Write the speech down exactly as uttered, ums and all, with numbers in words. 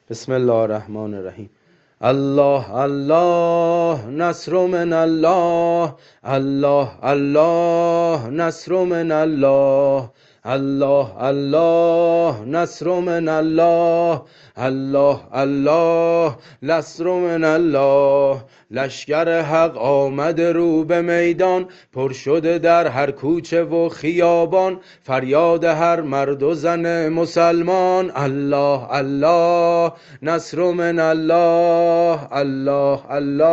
بسم الله الرحمن الرحیم. الله الله نصر من الله، الله الله نصر من الله، الله الله نصر من الله، الله الله نصر من الله. لشکر حق آمده رو به میدان، پر شده در هر کوچه و خیابان، فریاد هر مرد و زن مسلمان. الله الله نصر من الله، الله الله.